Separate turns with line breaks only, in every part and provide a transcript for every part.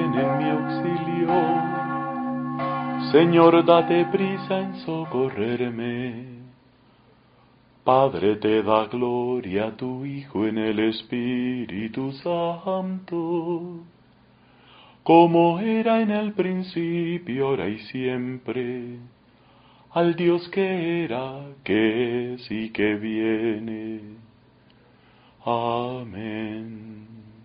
ven en mi auxilio. Señor, date prisa en socorrerme. Padre, te da gloria a tu Hijo en el Espíritu Santo, como era en el principio, ahora y siempre, al Dios que era, que es y que viene. Amén.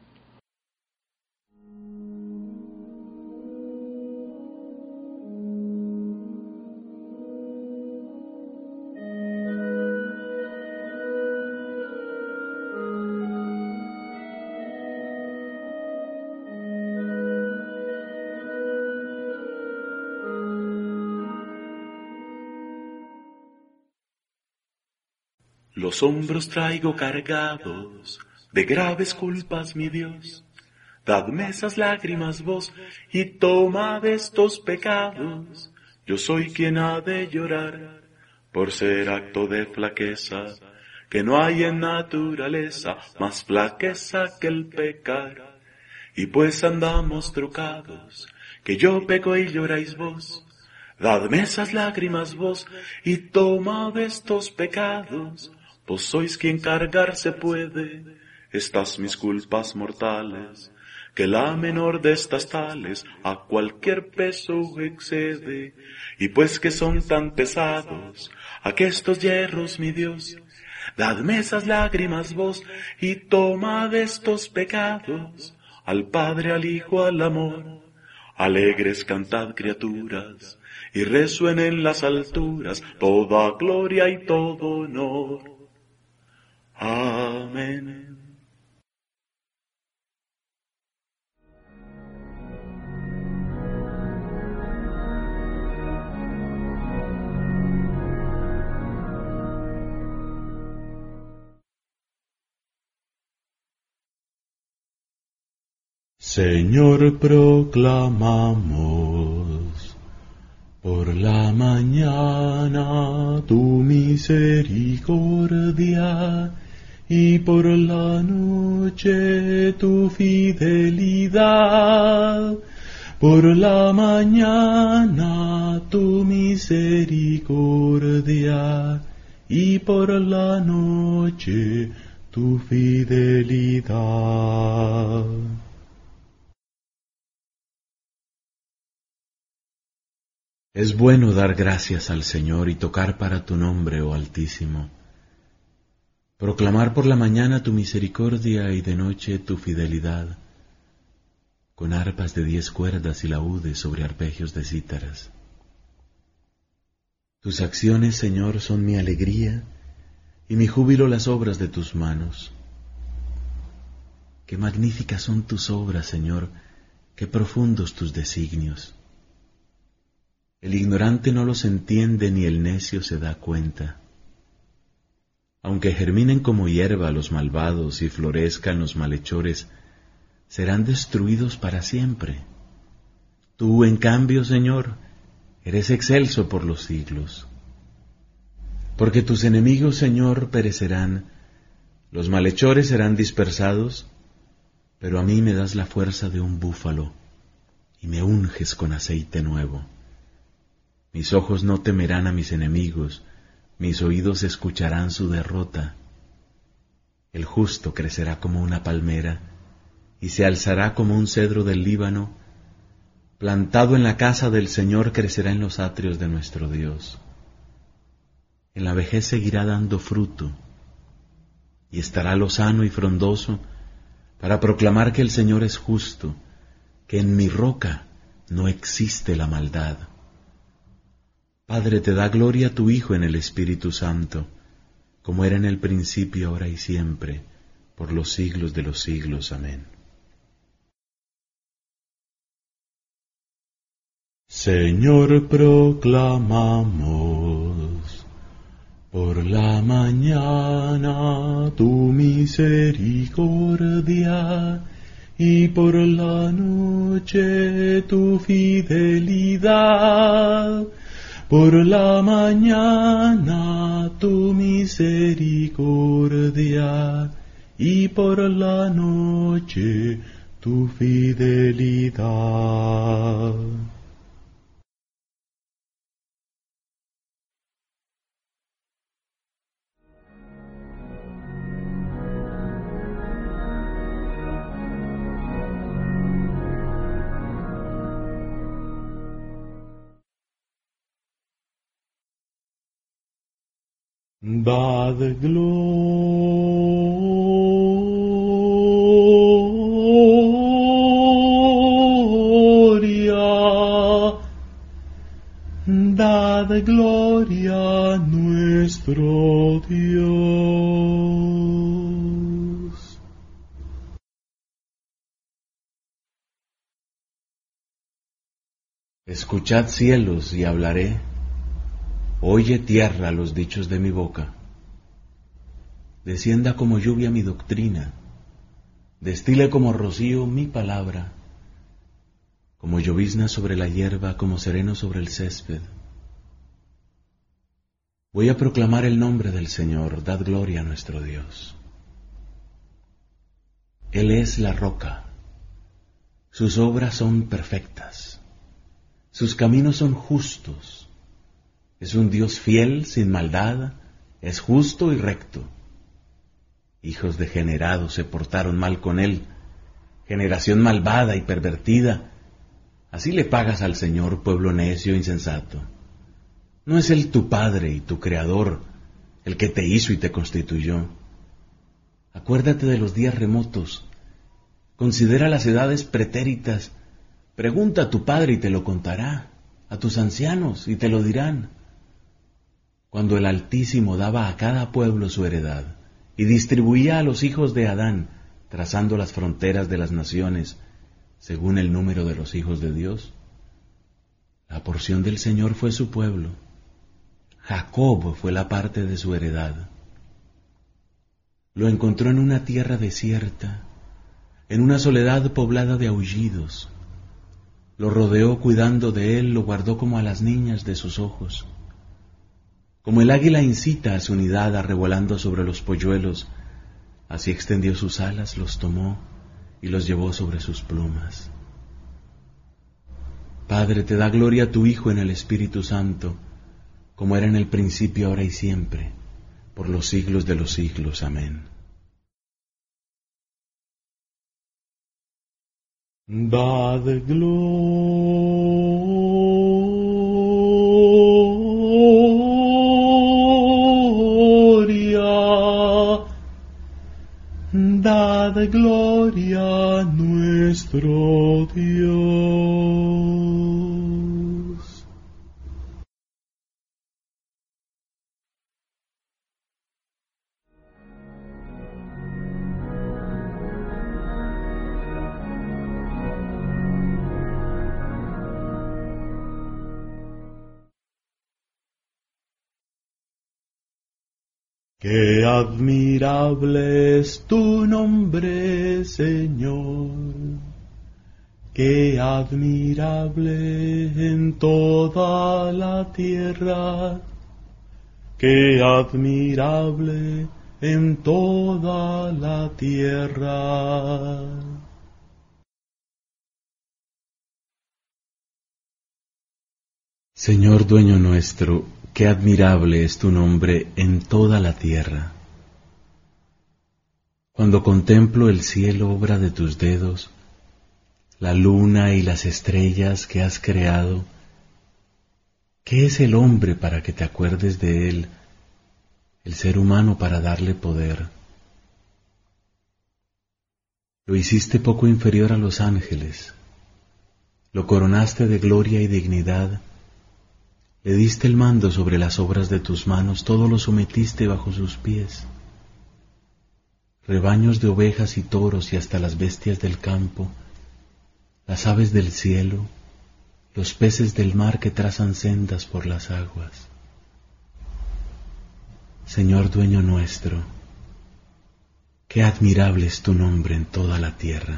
Los hombros traigo cargados de graves culpas, mi Dios. Dadme esas lágrimas vos y tomad estos pecados. Yo soy quien ha de llorar por ser acto de flaqueza, que no hay en naturaleza más flaqueza que el pecar. Y pues andamos trocados, que yo peco y lloráis vos. Dadme esas lágrimas vos y tomad estos pecados. Vos sois quien cargarse puede estas mis culpas mortales, que la menor de estas tales a cualquier peso excede. Y pues que son tan pesados aquestos hierros, mi Dios, dadme esas lágrimas vos y tomad estos pecados. Al Padre, al Hijo, al amor, alegres cantad, criaturas, y resuenen en las alturas toda gloria y todo honor. Amén. Señor, proclamamos por la mañana tu misericordia, y por la noche tu fidelidad. Por la mañana tu misericordia, y por la noche tu fidelidad. Es bueno dar gracias al Señor y tocar para tu nombre, oh Altísimo. Proclamar por la mañana tu misericordia y de noche tu fidelidad, con arpas de 10 cuerdas y laúdes sobre arpegios de cítaras. Tus acciones, Señor, son mi alegría, y mi júbilo las obras de tus manos. Qué magníficas son tus obras, Señor, qué profundos tus designios. El ignorante no los entiende, ni el necio se da cuenta. Aunque germinen como hierba los malvados y florezcan los malhechores, serán destruidos para siempre. Tú, en cambio, Señor, eres excelso por los siglos. Porque tus enemigos, Señor, perecerán, los malhechores serán dispersados, pero a mí me das la fuerza de un búfalo y me unges con aceite nuevo. Mis ojos no temerán a mis enemigos, mis oídos escucharán su derrota. El justo crecerá como una palmera y se alzará como un cedro del Líbano. Plantado en la casa del Señor, crecerá en los atrios de nuestro Dios. En la vejez seguirá dando fruto y estará lozano y frondoso para proclamar que el Señor es justo, que en mi roca no existe la maldad. Padre, te da gloria tu Hijo en el Espíritu Santo, como era en el principio, ahora y siempre, por los siglos de los siglos. Amén. Señor, proclamamos por la mañana tu misericordia, y por la noche tu fidelidad. Por la mañana tu misericordia, y por la noche tu fidelidad. Dad gloria, dad gloria a nuestro Dios. Escuchad cielos y hablaré. Oye tierra los dichos de mi boca. Descienda como lluvia mi doctrina, destile como rocío mi palabra, como llovizna sobre la hierba, como sereno sobre el césped. Voy a proclamar el nombre del Señor, dad gloria a nuestro Dios. Él es la roca, sus obras son perfectas, sus caminos son justos. Es un Dios fiel, sin maldad, es justo y recto. Hijos degenerados se portaron mal con él, generación malvada y pervertida. Así le pagas al Señor, pueblo necio e insensato. ¿No es Él tu Padre y tu Creador, el que te hizo y te constituyó? Acuérdate de los días remotos, considera las edades pretéritas, pregunta a tu Padre y te lo contará, a tus ancianos y te lo dirán. Cuando el Altísimo daba a cada pueblo su heredad y distribuía a los hijos de Adán, trazando las fronteras de las naciones según el número de los hijos de Dios, la porción del Señor fue su pueblo, Jacob fue la parte de su heredad. Lo encontró en una tierra desierta, en una soledad poblada de aullidos. Lo rodeó cuidando de él, lo guardó como a las niñas de sus ojos. Como el águila incita a su nidada revolando sobre los polluelos, así extendió sus alas, los tomó y los llevó sobre sus plumas. Padre, te da gloria a tu Hijo en el Espíritu Santo, como era en el principio, ahora y siempre, por los siglos de los siglos. Amén. Dad gloria, dad gloria a nuestro Dios. Qué admirable es tu nombre, Señor, qué admirable en toda la tierra, qué admirable en toda la tierra. Señor dueño nuestro, qué admirable es tu nombre en toda la tierra. Cuando contemplo el cielo, obra de tus dedos, la luna y las estrellas que has creado, ¿qué es el hombre para que te acuerdes de él, el ser humano para darle poder? Lo hiciste poco inferior a los ángeles, lo coronaste de gloria y dignidad, le diste el mando sobre las obras de tus manos, todo lo sometiste bajo sus pies. Rebaños de ovejas y toros y hasta las bestias del campo, las aves del cielo, los peces del mar que trazan sendas por las aguas. Señor dueño nuestro, qué admirable es tu nombre en toda la tierra.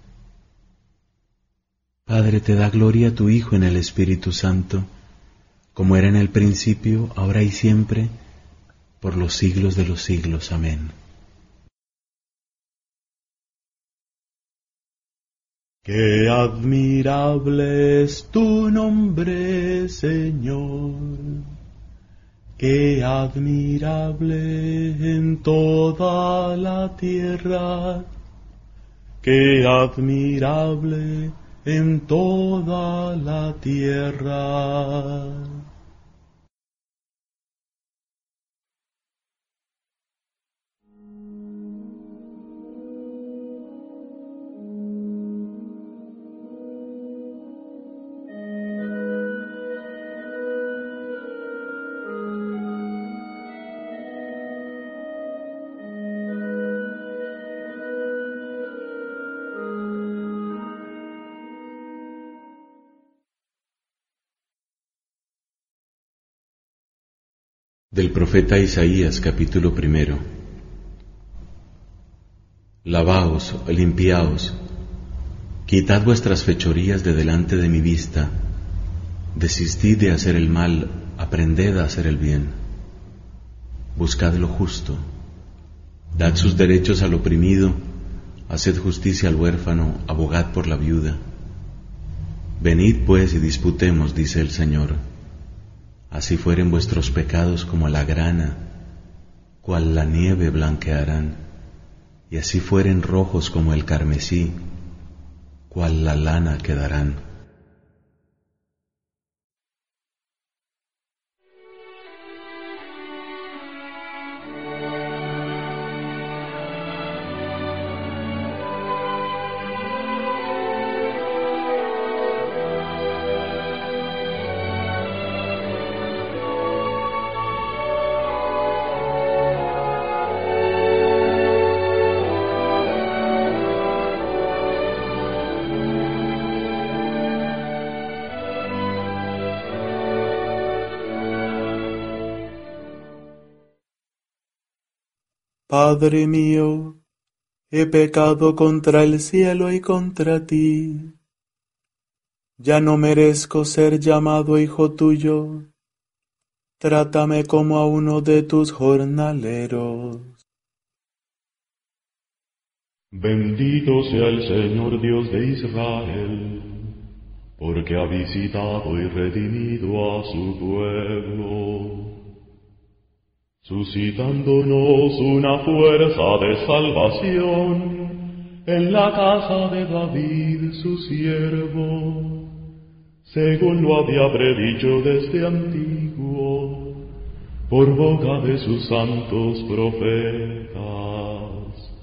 Padre, te da gloria a tu Hijo en el Espíritu Santo, como era en el principio, ahora y siempre, por los siglos de los siglos. Amén. Qué admirable es tu nombre, Señor. Qué admirable en toda la tierra. Qué admirable en toda la tierra. Del profeta Isaías, capítulo 1. Lavaos, limpiaos, quitad vuestras fechorías de delante de mi vista, desistid de hacer el mal, aprended a hacer el bien. Buscad lo justo, dad sus derechos al oprimido, haced justicia al huérfano, abogad por la viuda. Venid pues y disputemos, dice el Señor. Así fueren vuestros pecados como la grana, cual la nieve blanquearán, y así fueren rojos como el carmesí, cual la lana quedarán. Padre mío, he pecado contra el cielo y contra ti. Ya no merezco ser llamado hijo tuyo. Trátame como a uno de tus jornaleros.
Bendito sea el Señor Dios de Israel, porque ha visitado y redimido a su pueblo, suscitándonos una fuerza de salvación en la casa de David su siervo, según lo había predicho desde antiguo, por boca de sus santos profetas.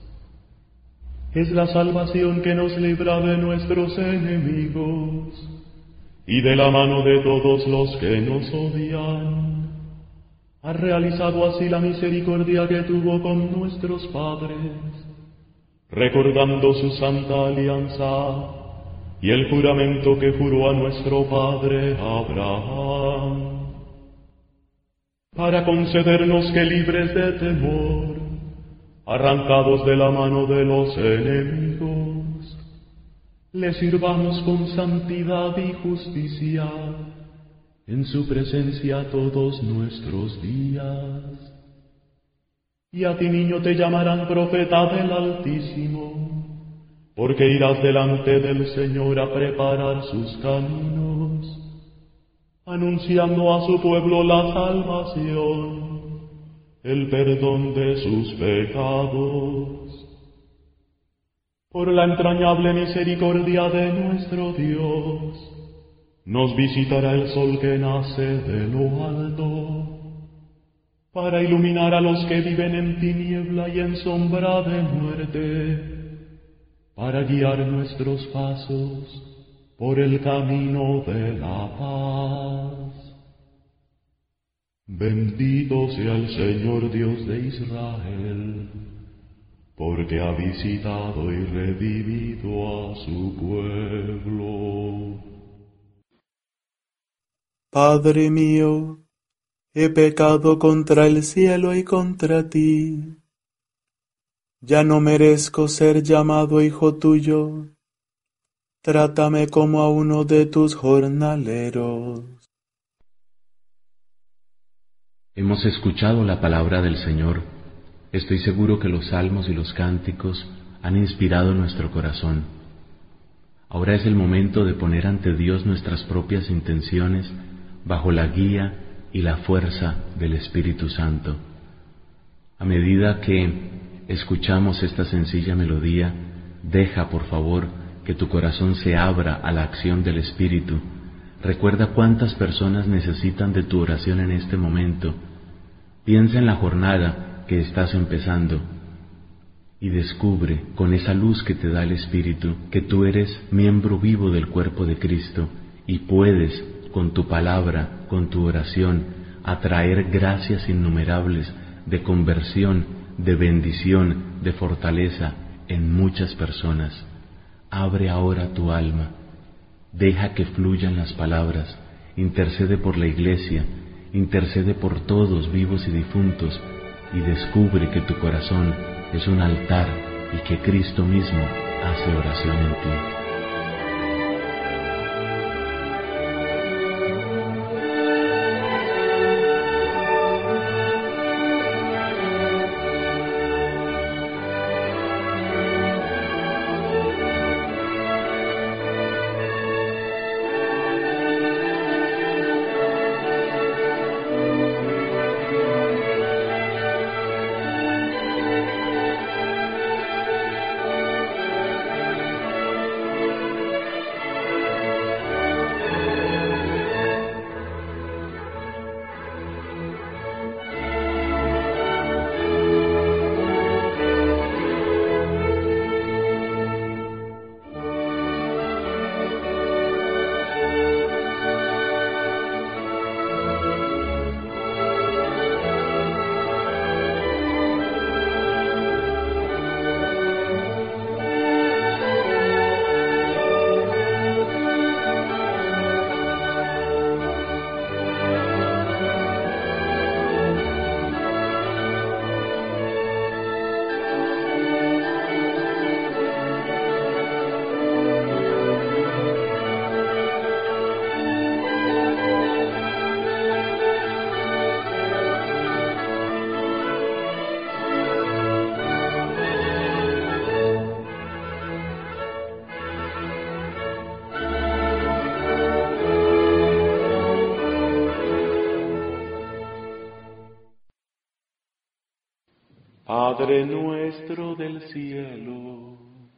Es la salvación que nos libra de nuestros enemigos y de la mano de todos los que nos odian. Ha realizado así la misericordia que tuvo con nuestros padres, recordando su santa alianza y el juramento que juró a nuestro padre Abraham, para concedernos que libres de temor, arrancados de la mano de los enemigos, le sirvamos con santidad y justicia en su presencia todos nuestros días. Y a ti, niño, te llamarán profeta del Altísimo, porque irás delante del Señor a preparar sus caminos, anunciando a su pueblo la salvación, el perdón de sus pecados. Por la entrañable misericordia de nuestro Dios, nos visitará el sol que nace de lo alto, para iluminar a los que viven en tiniebla y en sombra de muerte, para guiar nuestros pasos por el camino de la paz. Bendito sea el Señor Dios de Israel, porque ha visitado y redimido a su pueblo.
Padre mío, he pecado contra el cielo y contra ti. Ya no merezco ser llamado hijo tuyo. Trátame como a uno de tus jornaleros. Hemos escuchado la palabra del Señor. Estoy seguro que los salmos y los cánticos han inspirado nuestro corazón. Ahora es el momento de poner ante Dios nuestras propias intenciones bajo la guía y la fuerza del Espíritu Santo. A medida que escuchamos esta sencilla melodía, deja, por favor, que tu corazón se abra a la acción del Espíritu. Recuerda cuántas personas necesitan de tu oración en este momento. Piensa en la jornada que estás empezando y descubre con esa luz que te da el Espíritu que tú eres miembro vivo del cuerpo de Cristo y puedes, con tu palabra, con tu oración, atraer gracias innumerables de conversión, de bendición, de fortaleza en muchas personas. Abre ahora tu alma, deja que fluyan las palabras, intercede por la Iglesia, intercede por todos vivos y difuntos y descubre que tu corazón es un altar y que Cristo mismo hace oración en ti.
Padre nuestro del cielo,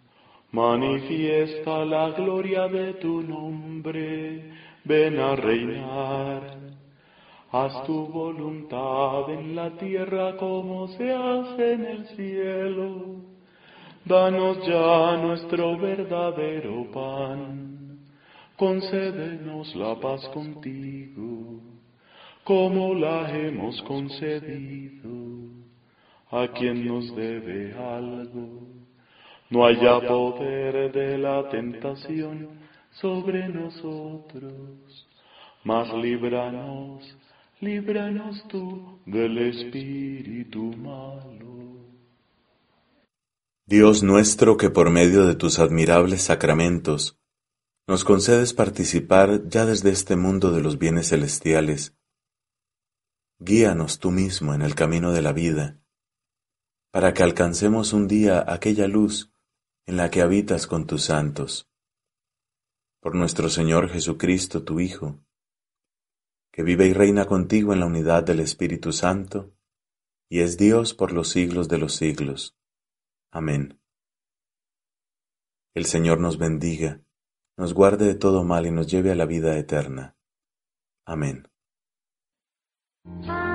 manifiesta la gloria de tu nombre, ven a reinar. Haz tu voluntad en la tierra como se hace en el cielo. Danos ya nuestro verdadero pan, concédenos la paz contigo, como la hemos concedido a quien nos debe algo. No haya poder de la tentación sobre nosotros, mas líbranos tú del espíritu malo.
Dios nuestro, que por medio de tus admirables sacramentos nos concedes participar ya desde este mundo de los bienes celestiales, guíanos tú mismo en el camino de la vida, para que alcancemos un día aquella luz en la que habitas con tus santos. Por nuestro Señor Jesucristo, tu Hijo, que vive y reina contigo en la unidad del Espíritu Santo, y es Dios por los siglos de los siglos. Amén. El Señor nos bendiga, nos guarde de todo mal y nos lleve a la vida eterna. Amén.